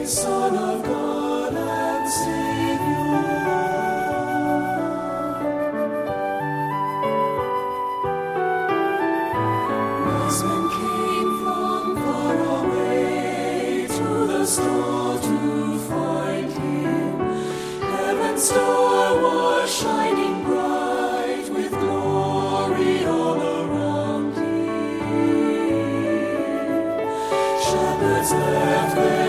Son of God and Savior. Wise men came from far away to the stall to find him. Heaven's star was shining bright with glory all around him. Shepherds left their